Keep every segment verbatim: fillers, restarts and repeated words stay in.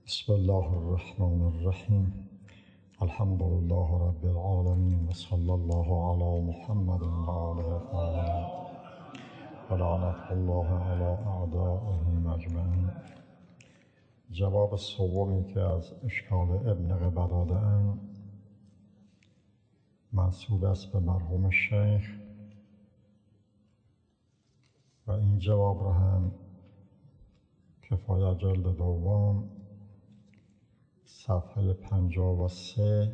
بسم الله الرحمن الرحیم. الحمد لله رب العالمین و صلی الله علی محمد و آله الطاهرین و لعنة الله علی اعدائهم اجمعین. جواب سومی که از اشکال ابن قبا داده‌اند منسوب است به مرحوم شیخ و این جواب را هم کفایه جلد دوم صفحه پنجاه و سه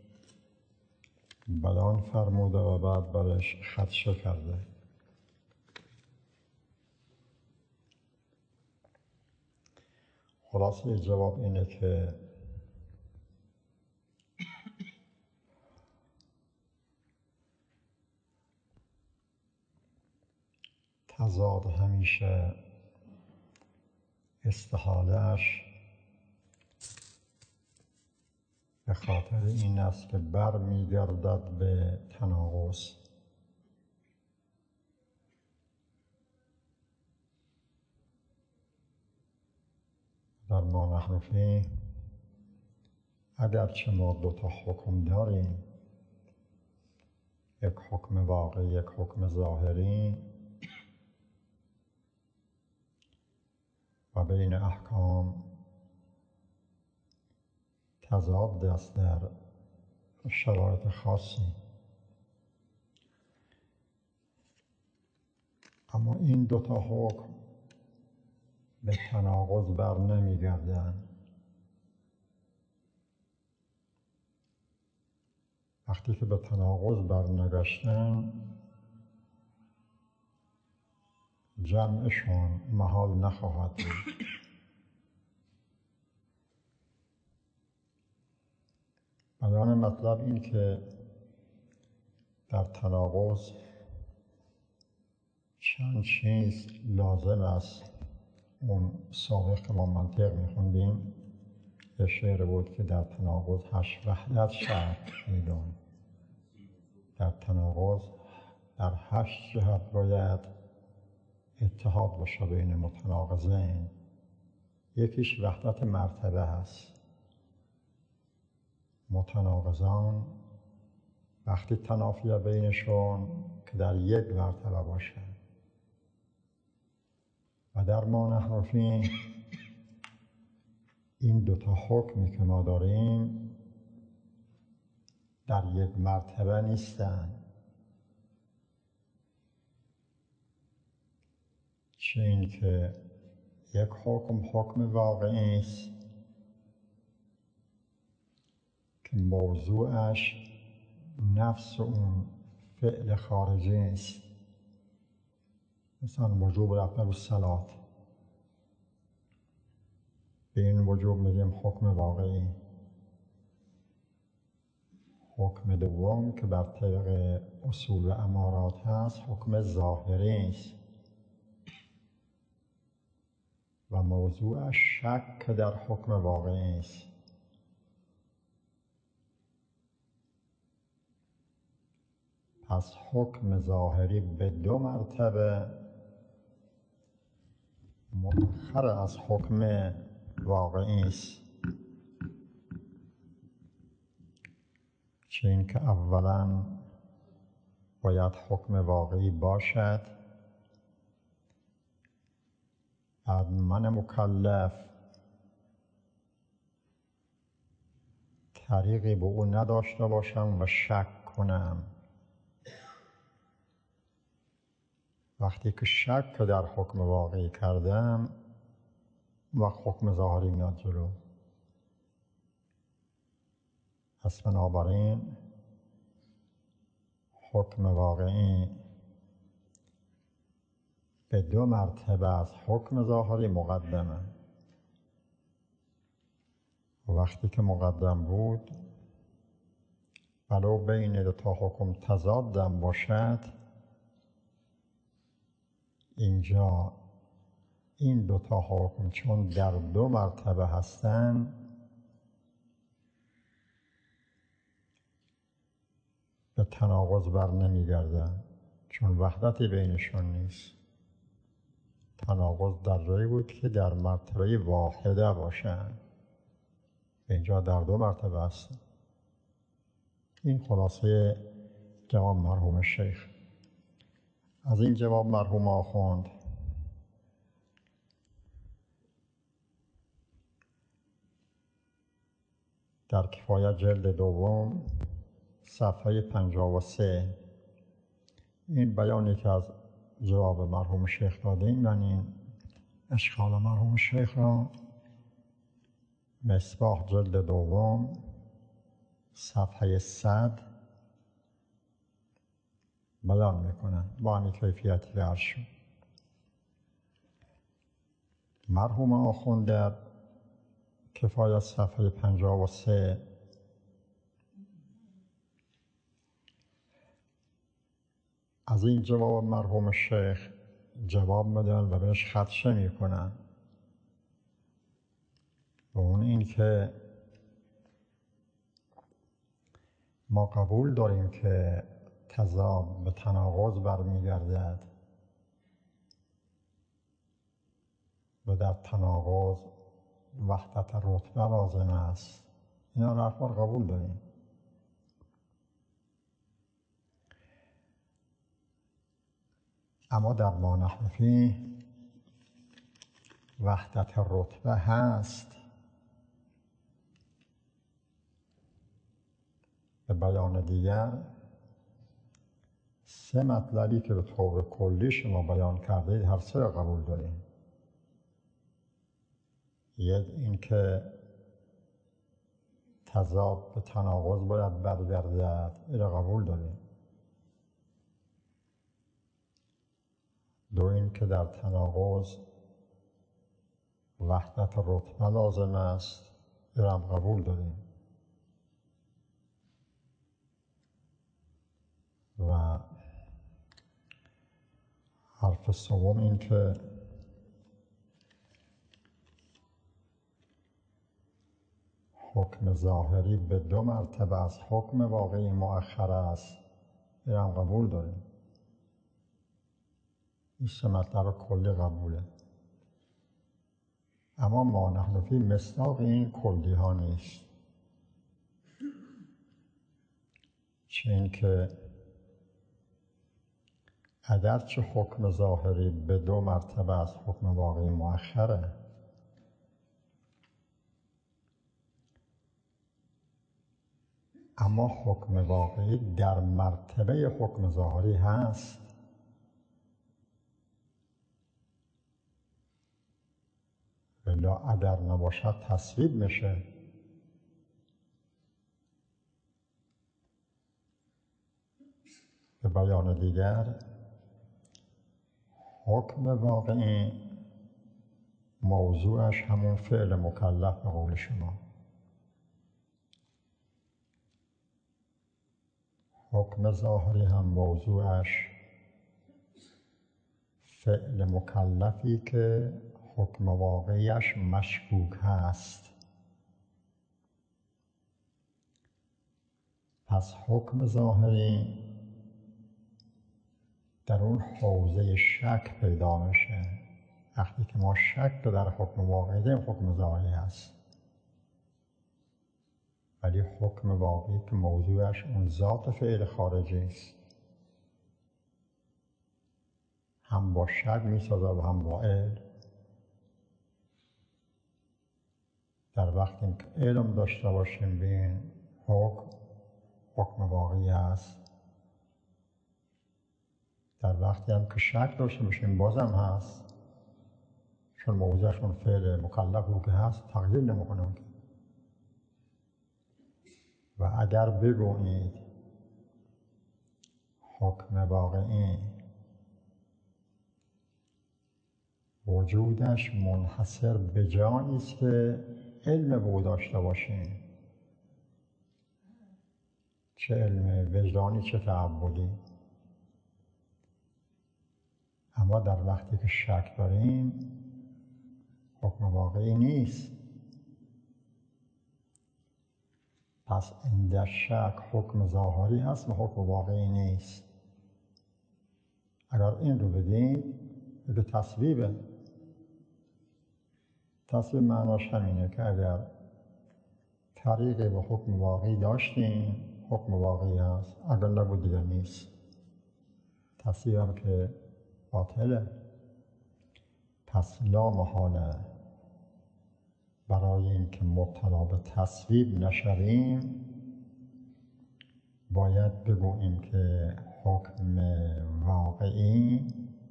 بیان فرموده و بعد برش خدشه کرده. خلاصه جواب اینه که تضاد همیشه استحاله‌اش به خاطر این است که بر می‌گردد به تناقض. در ما نحن فیه اگرچه ما دو تا حکم داریم، یک حکم واقعی، یک حکم ظاهری، و بین احکام تضاد است در شرایط خاصی، اما این دو تا حکم به تناقض بر نمی‌گردند. وقتی که به تناقض بر نگشتن جمعشون محال نخواهد بود. بیان مطلب این که در تناقض چند چیز لازم است. اون سابق که ما منطق میخوندیم یه شعر بود که در تناقض هشت وحدت شرط میدون. در تناقض در هشت جهت باید اتحاد باشه بین متناقضین. یکیش وحدت مرتبه هست. متناقضان وقتی تنافی بینشون که در یک مرتبه باشه، و در ما نحن فیه این دوتا حکمی که ما داریم در یک مرتبه نیستن. چه این که یک حکم حکم واقعی است که موضوعش نفس اون فعل خارجی است، مثلا وجوب رفع الصلات، به این وجوب میگیم حکم واقعی. حکم دوم که بر طبق اصول امارات هست حکم ظاهری است و موضوعش شک در حکم واقعی است. پس حکم ظاهری به دو مرتبه مؤخر از حکم واقعی است. چه این که اولا باید حکم واقعی باشد، بعد من مکلف طریقی به او نداشته باشم و شک کنم. وقتی که شک در حکم واقعی کردم و حکم ظاهری میاد جلو. پس بنابراین حکم واقعی به دو مرتبه از حکم ظاهری مقدمه. وقتی که مقدم بود ولو بین دو تا حکم تضادم باشد، اینجا این دو تا حکم چون در دو مرتبه هستن به تناقض بر نمیگردن، چون وحدتی بینشون نیست. تناقض در جایی بود که در مرتبه واحده باشن. اینجا در دو مرتبه است. این خلاصه جواب مرحوم شیخ. از این جواب مرحوم آخوند در کفایت جلد دوم صفحه پنجاه و سه این بیانی که از جواب مرحوم شیخ دادیم، یعنی اشکال مرحوم شیخ را مصباح جلد دوم صفحه صد بیان میکنن با همین کیفیتی که عرض شد. مرحوم آخوند در کفایت صفحه پنجاه و سه از این جواب مرحوم شیخ جواب میدن و بهش خدشه میکنن، و اون این که ما قبول داریم که تضاد به تناقض برمیگردد و در تناقض وحدت رتبه لازم است. اینا رو حرفا قبول داریم. اما در ما نحن فیه وحدت رتبه هست. به بیان دیگر سه مطلبی که به طور کلی شما بیان کردید هر سه را قبول داریم. یک این که تضاد به تناقض باید برگردد، این را قبول داریم. دو این که در تناقض وحدت رتبه لازم است، این را هم قبول داریم. و حرف سوم این که حکم ظاهری به دو مرتبه از حکم واقعی مؤخر است، این هم قبول داریم. این سه مطلب کلی قبوله. اما ما نحن فیه مصداق این کلی ها نیست. چه این که اگرچه حکم ظاهری به دو مرتبه از حکم واقعی مؤخره، اما حکم واقعی در مرتبه حکم ظاهری هست. ولی اگر نباشد تصویب میشه. به بیان دیگر حکم واقعی موضوعش همون فعل مکلف به قول شما. حکم ظاهری هم موضوعش فعل مکلفی که حکم واقعیش مشکوک هست. پس حکم ظاهری در اون حوزه شک پیدا میشه. وقتی که ما شک در حکم واقعی داریم، حکم ظاهری هست. ولی حکم واقعی که موضوعش اون ذات فعل خارجی است، هم با شک میسازه و هم با علم. در وقتی که علم داشته باشیم به این حکم، حکم واقعی هست. در وقتی هم که شک داشته باشیم بازم هست، چون موضوعشون فعل مکلف رو که هست تغییر نمیکنه. و اگر بگویید حکم واقعی وجودش منحصر به جایی است که علم او داشته باشیم، چه علم وجدانی چه تعبدی، اما در وقتی که شک داریم حکم واقعی نیست. پس عند شک حکم ظاهری هست و حکم واقعی نیست. اگر این رو بدیم بگه تصویبه. تصویب معناش همینه که اگر طریقی به حکم واقعی داشتیم، حکم واقعی هست، اگر نبود دیگر نیست. تصویرم که باطله. پس لا محاله برای اینکه مبتلا به تصویب نشویم باید بگوییم که حکم واقعی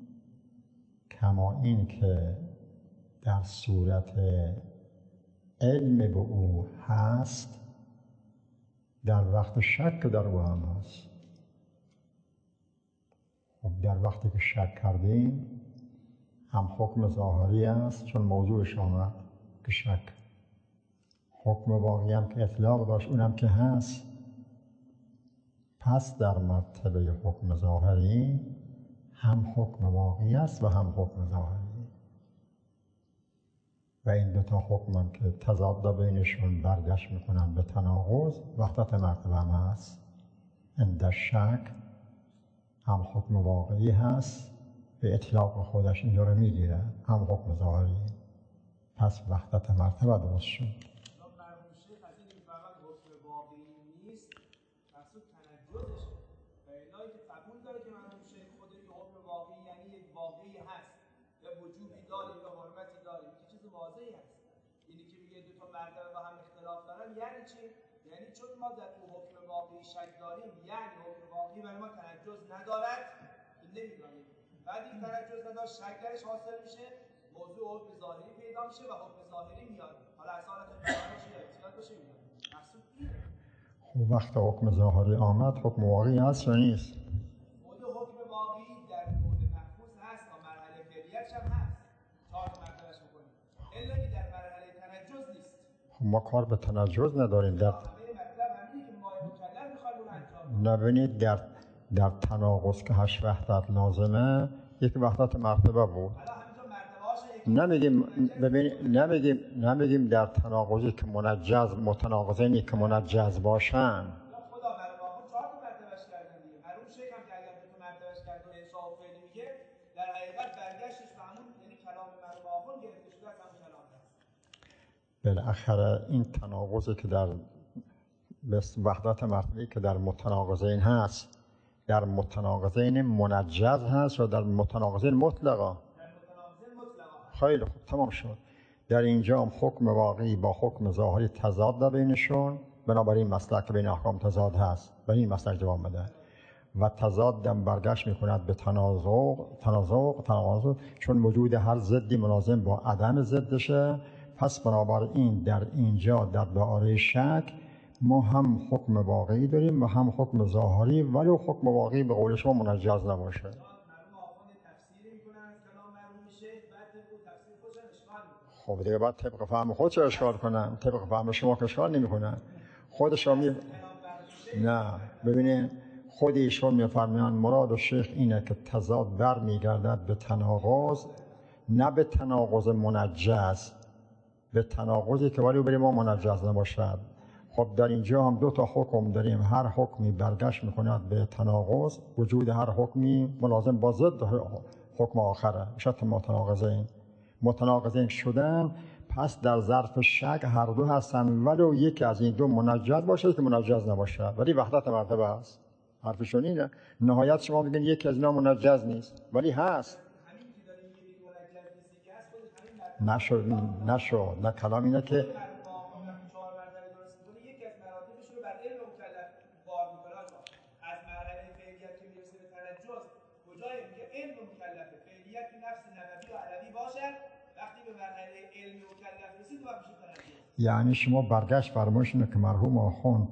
کما این که در صورت علم به او هست در وقت شک در او هم هست. خب در وقتی که شک کردیم هم حکم ظاهری است چون موضوعش آمد که شک، حکم واقعی هم که اطلاق داشت اونم که هست. پس در مرتبه حکم ظاهری هم حکم واقعی است و هم حکم ظاهری و این دو تا حکم هم که تضاد بینشون برگشت میکنن به تناقض وحدت مرتبه هم هست. عند شک هم حکم واقعی هست به اطلاق خودش اینجا رو میگیره، هم حکم ظاهری. پس وحدت مرتبه درست شد. یعنی چی؟ یعنی چون ما در تو حکم واقعی شک داریم یعنی حکم واقعی برای ما تنجز ندارد، این نمیدانیم. بعد این تنجز نداشت شک درش حاصل میشه، موضوع حکم ظاهری پیدا میشه و حکم ظاهری میاد. حالا اصالت باشه یا اطلاق باشه میاد. مقصود اینه. خب وقت حکم ظاهری آمد حکم واقعی هست یا نیست؟ خود حکم واقعی در نوع محفوظ هست و مرحله فعلیتش هم هست. چهار تا مرتبهش میکنیم. الا که در مرحله تنجز نیست. ما کار به تنجز نداریم. در نبینید در در تناقض که هشت وحدت لازمه یک وحدت مرتبه بود. نمیگیم ببینید نمیگیم نمیگیم در تناقضی که منجز متناقضینی که منجز باشن. خدا برای چهار تا مرتبهش کردن دیگه. هر اون شیخ هم که اگر دو تا مرتبهش کرد و انشاء و فعلی میگه در حقیقت برگشتش به همون یعنی کلام مرحوم آخون گرفته شده از همون کلام هست. بالاخره این تناقضی که در وحدت مرتبه‌ای که در متناقضین هست در متناقضین منجز هست و در متناقضین مطلقا. خیلی خوب تمام شد. در اینجا هم حکم واقعی با حکم ظاهری تضاد بینشون، بنابراین مسلک بین احکام تضاد هست و این مسلک جواب بده و تضاد هم برگشت میکند به تنازع تنازع تنازع چون وجود هر ضدی ملازم با عدم ضدشه. پس بنابراین در اینجا در دایره شک ما هم حکم واقعی داریم و هم حکم ظاهری، ولی حکم واقعی به قول شما منجز نباشه. خب دیگه باید طبق فهم خودش اشکال کنن، طبق فهم شما که اشکال نمی کنن. خودش رو می... نه ببینید خود ایشون میفرمایند مراد شیخ اینه که تضاد بر میگردد به تناقض، نه به تناقض منجز، به تناقضی که ولی برای ما منجز نباشد. خب در اینجا هم دو تا حکم داریم، هر حکمی برگشت میکند به تناقض، وجود هر حکمی ملازم با ضد حکم آخره، شرط متناقضین متناقضین شدن. پس در ظرف شک هر دو هستن ولو یکی از این دو منجز باشه که منجز نباشه، ولی وحدت مرتبه هست. حرفشون اینه. نهایت شما بگین یکی از اینا منجز نیست ولی هست. نشد نشد نه کلام اینه که یعنی شما برگشت فرمایشونه که مرحوم آخوند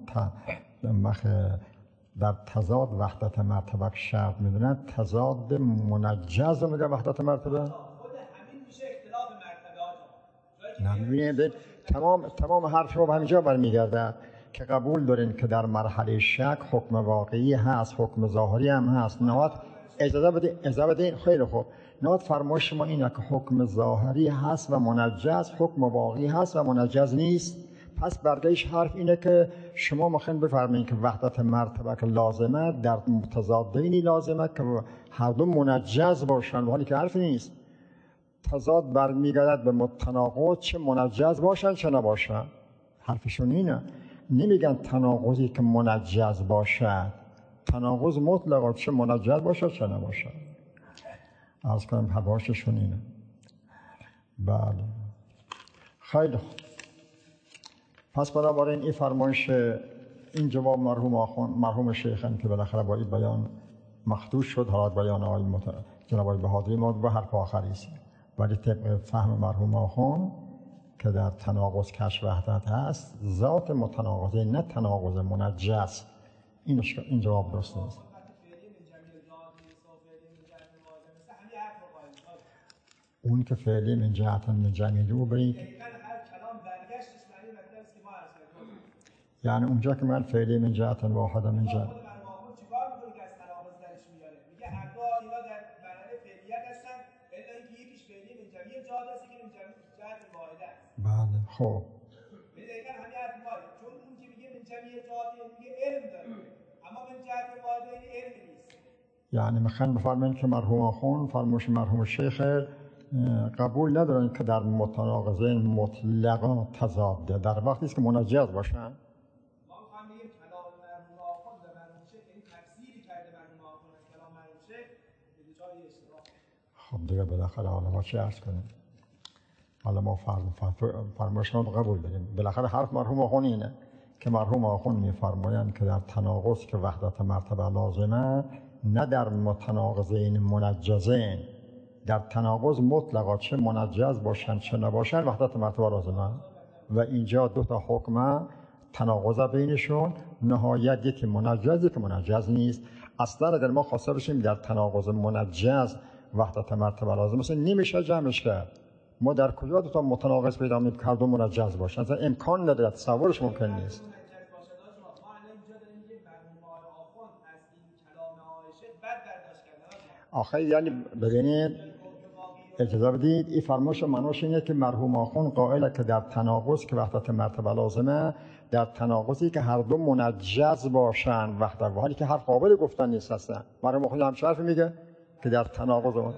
در تضاد وحدت مرتبه شرط میدونن، تضاد منجز رو میگه وحدت مرتبه. خود همین میشه اختلاف مرتبه ها. نمیبینید تمام تمام حرف شما به همینجا برمیگرده که قبول دارین که در مرحله شک حکم واقعی هست، حکم ظاهری هم هست. نهایت اجازه بدین اجازه بدین خیلی خوب. نهایت فرمایش ما اینه که حکم ظاهری هست و منجز، حکم واقعی هست و منجز نیست. پس برگشت حرف اینه که شما مخن بفرمایید که وحدت مرتبه که لازمه در متضادینی لازمه که هر دو منجز باشن، ولی که حرف نیست. تضاد برمیگردد به متناقض، چه منجز باشن چه نباشن. حرفشون اینه، نمیگن تناقضی که منجز باشد. تناقض مطلقا چه منجز باشد چه نباشد. عرض کنم حواششون اینه. بله خیلی خوب. پس بنابراین این فرمایش، این جواب مرحوم آخوند مرحوم شیخن که بالاخره با این بیان مخدوش شد، حالات بیان آقای مت... جناب آقای بهادری ما به حرف آخری است، ولی طبق فهم مرحوم آخوند که در تناقض کشف وحدت هست، ذات متناقضه نه تناقض منجز. این این جواب درست نیست. اون که فعلی من جهت من جمیل او برید، یعنی اونجا که من فعلی من جهت واحد من جهت بله خب یعنی میخوان بفرمایید که مرحوم آخوند فرمایش مرحوم شیخ قبول ندارن که در متناقضه مطلقا تضاده، در وقتی است که منجز باشن. ما میخوام بگیم کلام مرحوم آخوند و مرحوم شیخ این تفسیری کرده مرحوم آخوند از کلام مرحوم شیخ به دچار اشتباه. خب دیگه بالاخره حالا ما چه عرض کنیم؟ حالا ما فرمایششون رو قبول داریم. بالاخره حرف مرحوم آخوند اینه که مرحوم آخوند میفرمایند که در تناقض که وحدت مرتبه لازمه، نه در متناقضین منجزین، در تناقض مطلقا چه منجز باشن چه نباشن وحدت مرتبه لازمه. و اینجا دو تا حکم تناقض بینشون، نهایت یکی منجز یکی منجز نیست. اصلا اگر ما خواسته باشیم در تناقض منجز وحدت مرتبه لازمه مثلا نمیشه جمعش کرد. ما در کجا دو تا متناقض پیدا می‌کنیم که هر دو منجز باشن؟ اصلا امکان نداره، تصورش ممکن نیست. آخه یعنی ببینید اجازه بدید این فرمایش معناش اینه که مرحوم آخوند قائله که در تناقض که وحدت مرتبه لازمه، در تناقضی که هر دو منجز باشن وحدت، و حالی که هر قابل گفتن نیست هستن. مرحوم آخوند هم حرف میگه که در تناقض بله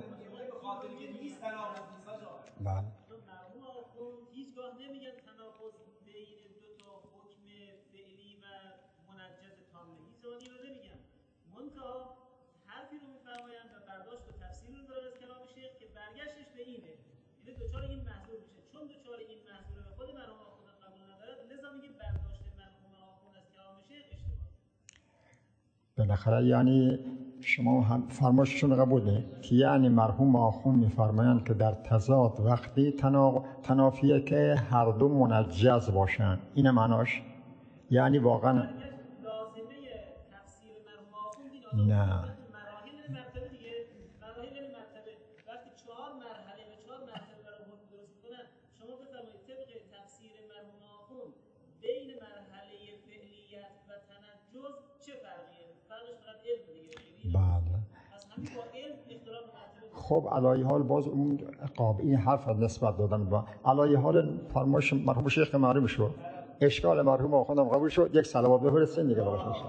مرحوم آخوند هیچگاه نمیگن تناقض بین دو تا حکم فعلی و منجز کامل، هیچ زمانی رو نمیگن. منتها حرفی رو میفرمایند و برداشت و تفسیر رو دارن از کلام شیخ که برگشتش به اینه، یعنی دوچار این محصول میشه. چون دوچار این محصول به خود مرحوم آخوند قبول ندارد، لذا میگه برداشت مرحوم آخوند از کلام شیخ اشتباهه. بالاخره یعنی شما هم فرمایششون قبول دارید که یعنی مرحوم آخوند میفرمایند که در تضاد وقتی تنا... تنافیه که هر دو منجز باشن. این معناش یعنی واقعا لازمه تفسیر مرحوم آخوند نه مراحل مرتبه دیگه، مراحل مرتبه وقتی چهار مرحله و چهار مرتبه برای حکم درست میکنن، شما بفرمایید طبق تفسیر مرحوم آخوند بین مرحله فعلیت و تنجز چه فرقیه؟ فرقش فقط علم دیگه. بله پس همین با علم اختلاف مرتبه. خب علایه حال باز اون قاب این حرف را نسبت دادن با علایه حال فرمایش مرحوم شیخ معلوم شد، اشکال مرحوم آخوندم قبول شد. یک صلوات بفرستین دیگه باشه میشه.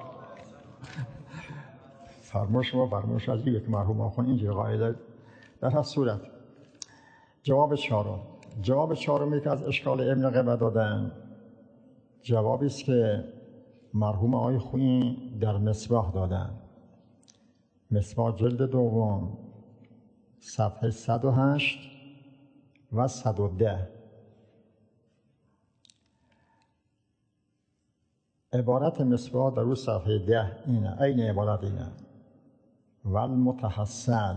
فرمایش ما فرمایش عجیبه که مرحوم آخوند اینجوری قائله. در هر صورت جواب چهارم، جواب چهارمی که از اشکال ابن قبه دادن جوابی است که مرحوم آقای خویی در مصباح دادن. مصباح جلد دوم صفحه صد و هشت و صد و ده. عبارت مصباح در روی صفحه ده اینه، این عبارت اینه: والمتحصل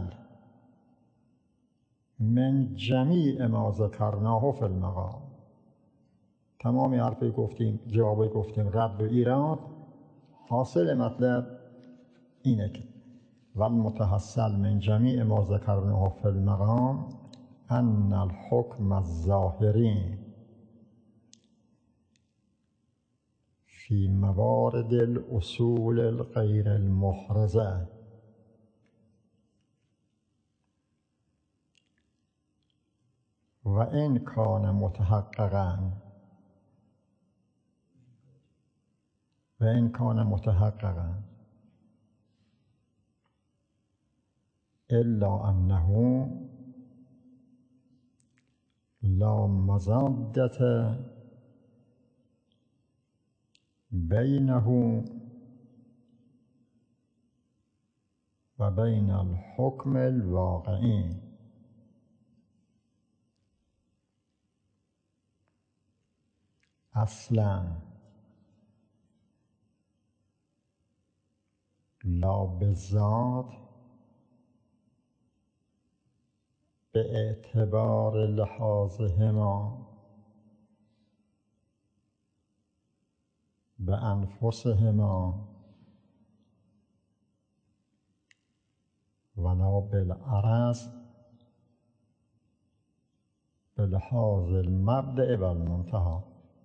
من جمیع ما ذکرناه فی المقام. تمام حرفی گفتیم، جوابی گفتیم، رد و ایراد، حاصل مطلب اینه که والمتحصل من جمیع ما ذکرناه فی المقام ان الحکم الظاهری فی موارد الاصول الغیر المحرزه و این کان متحققا و این کان متحققا الا انه لا مضادة بینه و بین الحکم الواقعی. اصلا لا بالذات به اعتبار لحاظهما به انفسهما ولا بالعرض به لحاظ المبدأ و المنتهی.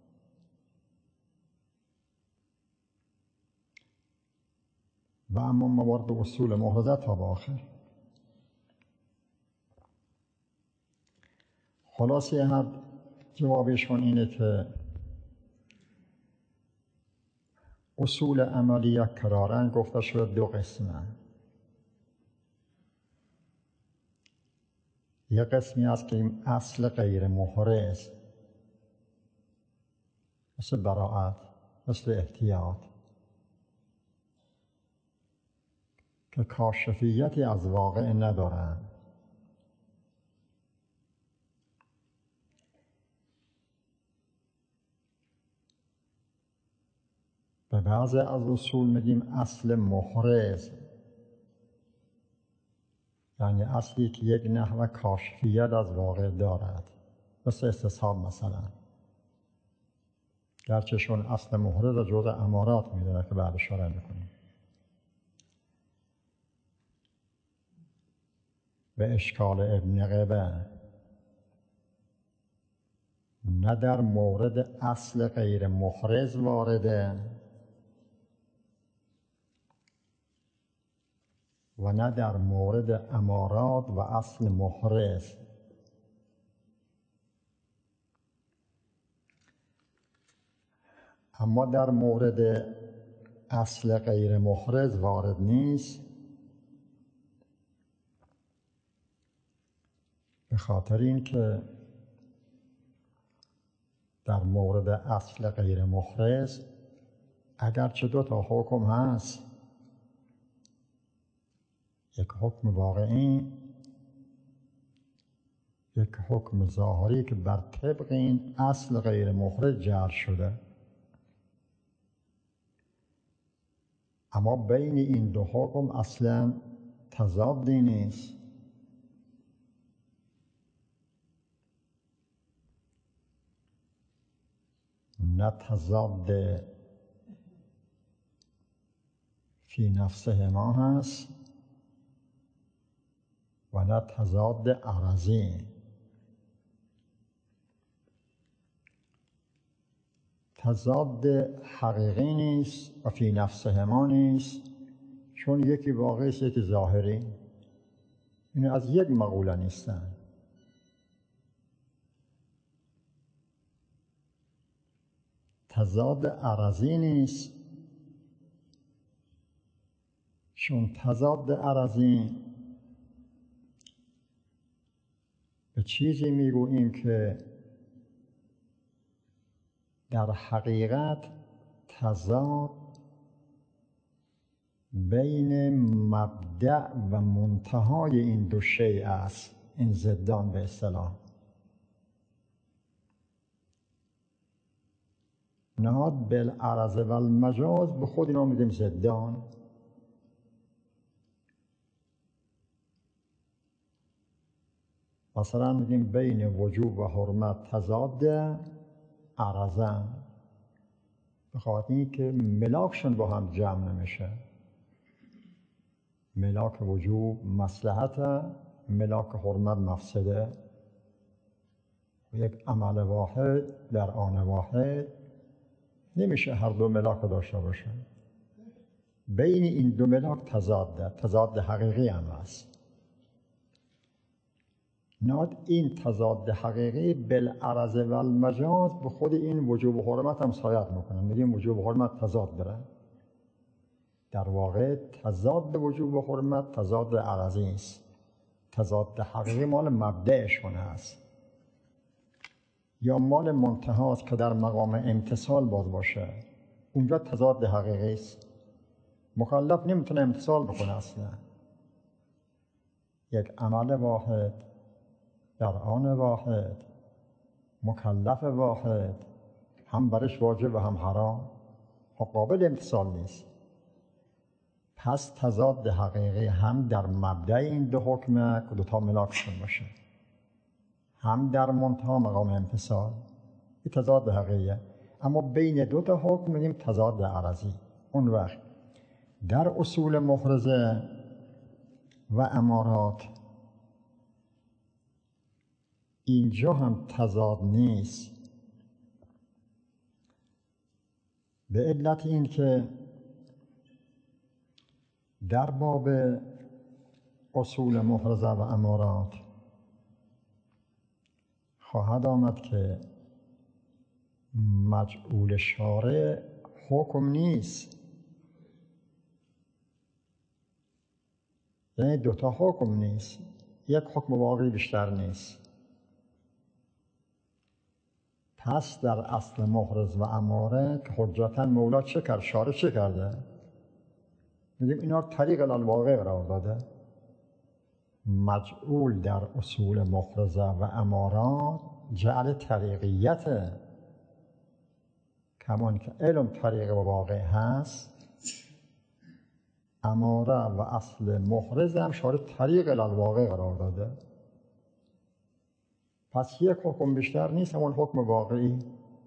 و اما موارد اصول محرزه تا به آخر. خلاصه هر جوابشون اینه که اصول عملی کرارن گفته شد دو قسمه. یک قسمی هست که این اصل غیر محرز، مثل براعت، مثل احتیاط، که کاشفیتی از واقع ندارن. به بعضی از اصول میگیم اصل محرز، یعنی اصلی که یک نحو کاشفیت از واقع دارد، مثل استصحاب مثلا، گرچه شون اصل محرز جزء امارات میدونه که بعد اشاره میکنیم. به اشکال ابن قبه نه در مورد اصل غیر محرز وارده و نه در مورد امارات و اصل محرز. اما در مورد اصل غیر محرز وارد نیست، به خاطر این که در مورد اصل غیر محرز اگرچه دو تا حکم هست، یک حکم واقعی، یک حکم ظاهری که بر طبق این اصل غیر محرز جعل شده، اما بین این دو حکم اصلا تضادی نیست. نه تضاد فی نفسهما هست و نه تضاد عرضی. تضاد حقیقی نیست و فی نفسهما نیست، چون یکی واقعی است یکی ظاهری. این از یک مقوله نیستن. تضاد عرضی نیست، چون تضاد عرضی به چیزی میگوییم که در حقیقت تضاد بین مبدأ و منتهای این دو شیء است، این ضدان به اصطلاح. نهاد بالعرض و المجاز به خود اینا میگیم ضدان. مثلا میگیم بین وجوب و حرمت تضاد عرضن، به خاطر این که ملاکشون با هم جمع نمیشه. ملاک وجوب مصلحت، ملاک حرمت مفسده. یک عمل واحد در آن واحد نمیشه هر دو ملاک داشته باشه. بین این دو ملاک تضاد، تضاد حقیقی هم هست. ناد این تضاد حقیقی بالعرض و المجاز به خود این وجوب و حرمت هم سایت میکنن. میگیم وجوب و حرمت تضاد دارن. در واقع تضاد وجوب و حرمت تضاد عرضی است. تضاد حقیقی مال مبدأشون هست یا مال منتهاست که در مقام امتصال باز باشه. اونجا تضاد حقیقی است. مکلف نمیتونه امتثال بکنه اصلا. یک عمل واحد در آن واحد مکلف واحد هم برش واجب و هم حرام قابل امتثال نیست. پس تضاد حقیقی هم در مبدأ این دو حکمه که دوتا ملاک شده باشه، هم در منتها مقام امتثال. این تضاد حقیقیه. اما بین دو تا حکم میگیم تضاد عرضی. اون وقت در اصول محرزه و امارات اینجا هم تضاد نیست، به علت این که در باب اصول محرزه و امارات خواهد آمد که مجعول شارع حکم نیست، یعنی دوتا حکم نیست، یک حکم واقعی بیشتر نیست. پس در اصل محرز و اماره که حجتا مولا چه کرد؟ شارع چه کرده؟ میگیم اینا طریق الواقع قرار داده. مجعول در اصول محرزه و امارات جعل طریقیته، کمان که علم طریق واقع هست، اماره و اصل محرز هم شارع طریق الواقع قرار داده. پس یک حکم بیشتر نیست، همون حکم واقعی.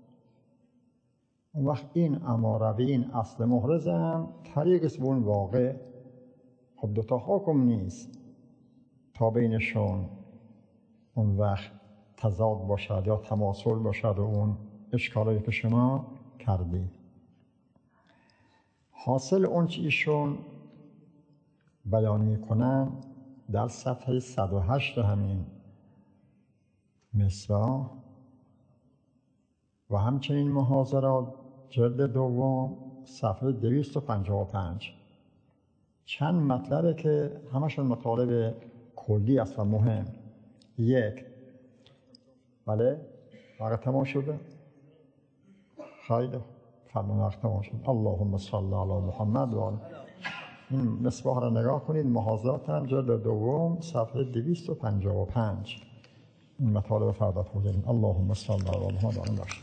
اون وقت این اماره و این اصل محرز هم طریق است به اون واقع. خب دوتا حکم نیست تا بینشون اون وقت تضاد باشد یا تماثل باشد و اون اشکالی که شما کردید. حاصل اون چیشون بیان میکنن در صفحه صد و هشت همین مصرع و همچنین محاضرات جلد دوم صفحه دویست و پنجاه و پنج. چند مطلبه که همشون مطالب کلی است و مهم. یک، بله وقت تمام شده؟ خیلی فرمان وقت تمام شد. اللهم صل علی محمد و آل. این مصباح را نگاه کنید، محاضرات هم جلد دوم صفحه دویست و پنجاه و پنج. این مطالب فردا توضیح. اللهم صل علی محمد و آل.